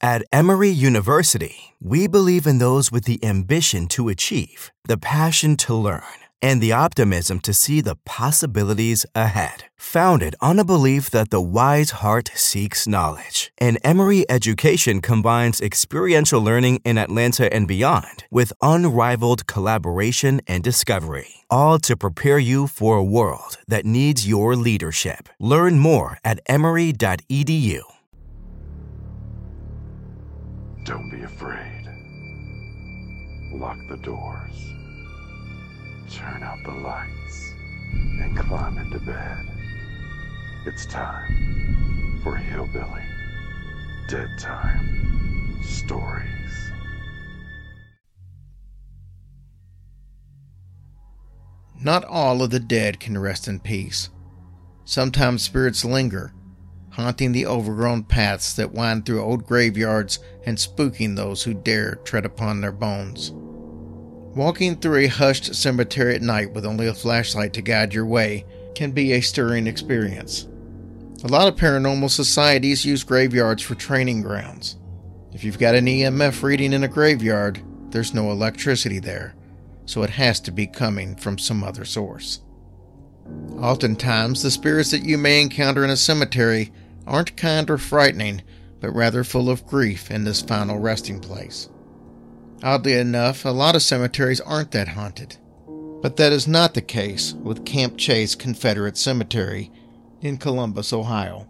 At Emory University, we believe in those with the ambition to achieve, the passion to learn, and the optimism to see the possibilities ahead. Founded on a belief that the wise heart seeks knowledge, and Emory education combines experiential learning in Atlanta and beyond with unrivaled collaboration and discovery, all to prepare you for a world that needs your leadership. Learn more at emory.edu. Don't be afraid. Lock the doors. Turn out the lights and climb into bed. It's time for Hillbilly Dead Time Stories. Not all of the dead can rest in peace. Sometimes spirits linger, haunting the overgrown paths that wind through old graveyards and spooking those who dare tread upon their bones. Walking through a hushed cemetery at night with only a flashlight to guide your way can be a stirring experience. A lot of paranormal societies use graveyards for training grounds. If you've got an EMF reading in a graveyard, there's no electricity there, so it has to be coming from some other source. Oftentimes, the spirits that you may encounter in a cemetery aren't kind or frightening, but rather full of grief in this final resting place. Oddly enough, a lot of cemeteries aren't that haunted. But that is not the case with Camp Chase Confederate Cemetery in Columbus, Ohio.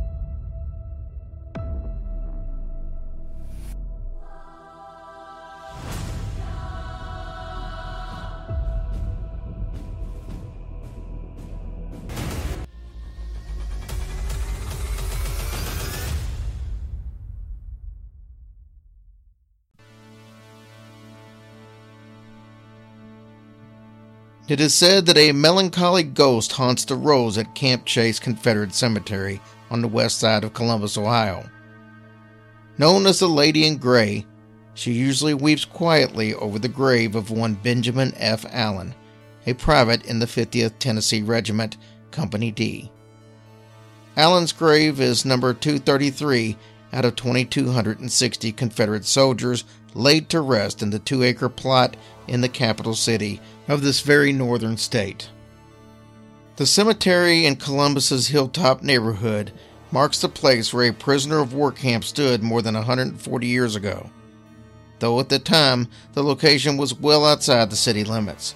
It is said that a melancholy ghost haunts the rows at Camp Chase Confederate Cemetery on the west side of Columbus, Ohio. Known as the Lady in Gray, she usually weeps quietly over the grave of one Benjamin F. Allen, a private in the 50th Tennessee Regiment, Company D. Allen's grave is number 233 out of 2,260 Confederate soldiers laid to rest in the 2-acre plot in the capital city of this very northern state. The cemetery in Columbus's Hilltop neighborhood marks the place where a prisoner of war camp stood more than 140 years ago, though at the time the location was well outside the city limits.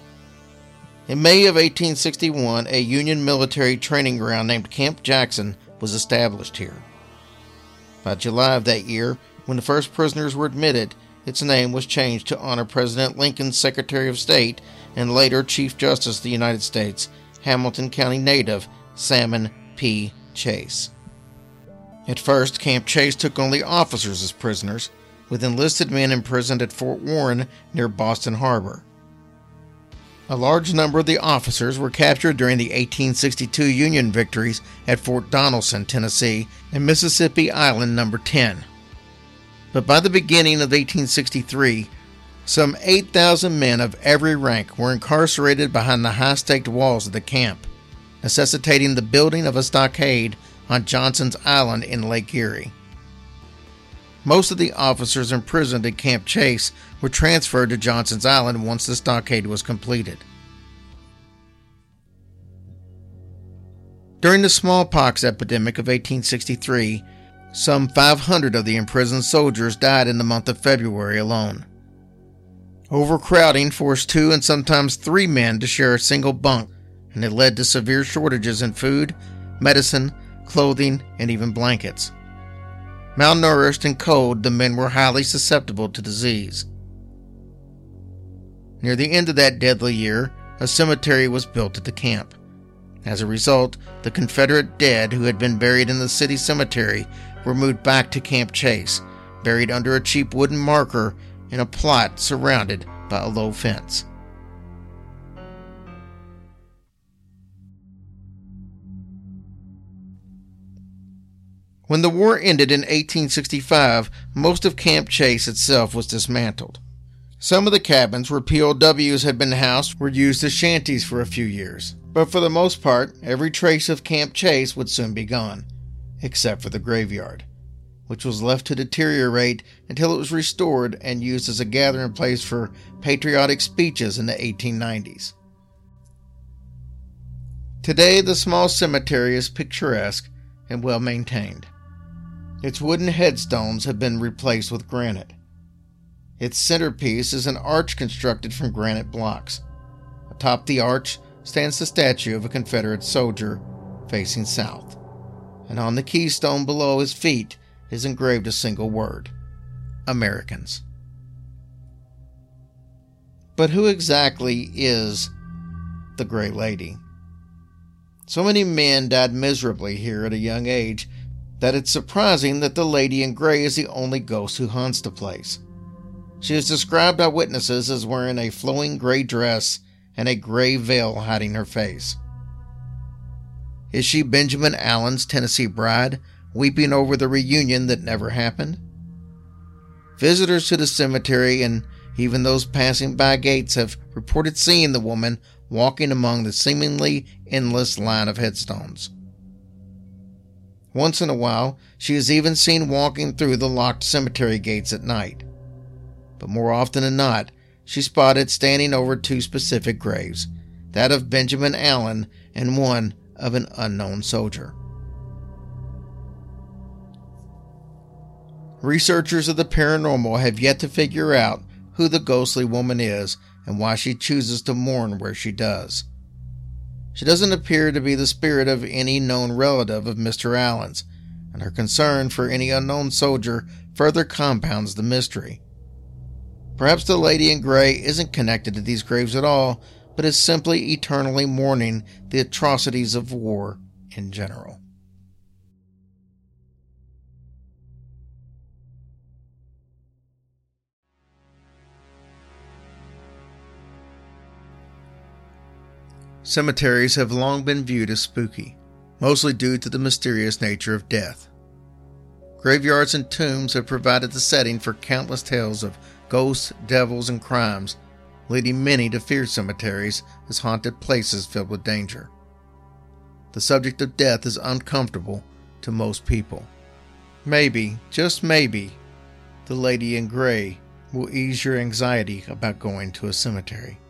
In May of 1861, a Union military training ground named Camp Jackson was established here. By July of that year, when the first prisoners were admitted, its name was changed to honor President Lincoln's Secretary of State and later Chief Justice of the United States, Hamilton County native Salmon P. Chase. At first, Camp Chase took only officers as prisoners, with enlisted men imprisoned at Fort Warren near Boston Harbor. A large number of the officers were captured during the 1862 Union victories at Fort Donelson, Tennessee, and Mississippi Island No. 10. But by the beginning of 1863, some 8,000 men of every rank were incarcerated behind the high-staked walls of the camp, necessitating the building of a stockade on Johnson's Island in Lake Erie. Most of the officers imprisoned at Camp Chase were transferred to Johnson's Island once the stockade was completed. During the smallpox epidemic of 1863, some 500 of the imprisoned soldiers died in the month of February alone. Overcrowding forced 2 and sometimes 3 men to share a single bunk, and it led to severe shortages in food, medicine, clothing, and even blankets. Malnourished and cold, the men were highly susceptible to disease. Near the end of that deadly year, a cemetery was built at the camp. As a result, the Confederate dead who had been buried in the city cemetery were moved back to Camp Chase, buried under a cheap wooden marker in a plot surrounded by a low fence. When the war ended in 1865, most of Camp Chase itself was dismantled. Some of the cabins where POWs had been housed were used as shanties for a few years, but for the most part, every trace of Camp Chase would soon be gone, except for the graveyard, which was left to deteriorate until it was restored and used as a gathering place for patriotic speeches in the 1890s. Today, the small cemetery is picturesque and well maintained. Its wooden headstones have been replaced with granite. Its centerpiece is an arch constructed from granite blocks. Atop the arch stands the statue of a Confederate soldier facing south, and on the keystone below his feet is engraved a single word: Americans. But who exactly is the Gray Lady? So many men died miserably here at a young age that it's surprising that the lady in gray is the only ghost who haunts the place. She is described by witnesses as wearing a flowing gray dress and a gray veil hiding her face. Is she Benjamin Allen's Tennessee bride, weeping over the reunion that never happened? Visitors to the cemetery and even those passing by gates have reported seeing the woman walking among the seemingly endless line of headstones. Once in a while, she is even seen walking through the locked cemetery gates at night. But more often than not, she's spotted standing over two specific graves, that of Benjamin Allen and one of an unknown soldier. Researchers of the paranormal have yet to figure out who the ghostly woman is and why she chooses to mourn where she does. She doesn't appear to be the spirit of any known relative of Mr. Allen's, and her concern for any unknown soldier further compounds the mystery. Perhaps the lady in gray isn't connected to these graves at all, but is simply eternally mourning the atrocities of war in general. Cemeteries have long been viewed as spooky, mostly due to the mysterious nature of death. Graveyards and tombs have provided the setting for countless tales of ghosts, devils, and crimes, leading many to fear cemeteries as haunted places filled with danger. The subject of death is uncomfortable to most people. Maybe, just maybe, the lady in gray will ease your anxiety about going to a cemetery.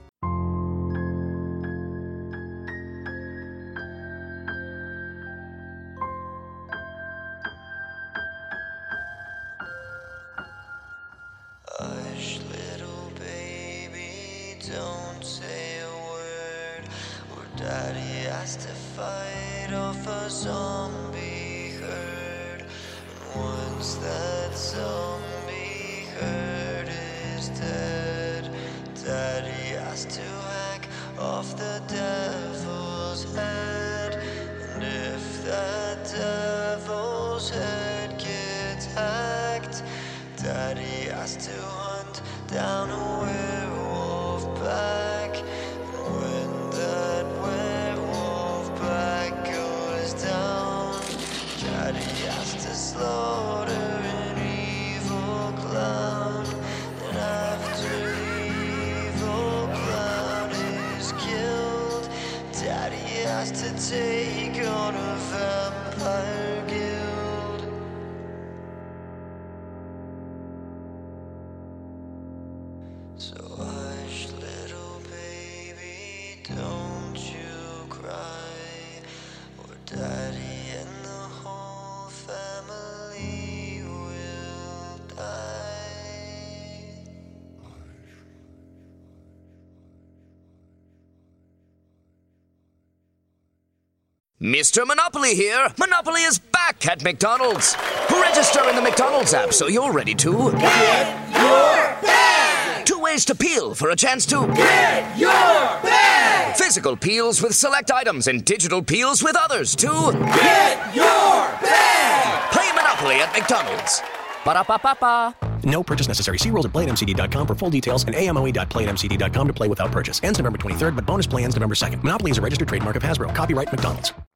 Hush, little baby, don't say a word. Or Daddy has to fight off a zombie herd. And once that zombie herd is dead, Daddy has to hack off the devil's head. And if that devil's head gets hacked, Daddy has to hunt down a werewolf pack. And when that werewolf pack goes down, Daddy has to slaughter an evil clown. And after the evil clown is killed, Daddy has to take on a vampire guild. So hush, little baby, don't you cry, or Daddy and the whole family will die. Mr. Monopoly here. Monopoly is back at McDonald's. Register in the McDonald's app so you're ready to Get your bag! 2 ways to peel for a chance to Get your bag! physical peels with select items and digital peels with others to Get your bag! play Monopoly at McDonald's. Ba-da-ba-ba-ba. No purchase necessary. See rules at playatmcd.com for full details and amoe.playatmcd.com to play without purchase. Ends November 23rd, but bonus play ends November 2nd. Monopoly is a registered trademark of Hasbro. Copyright McDonald's.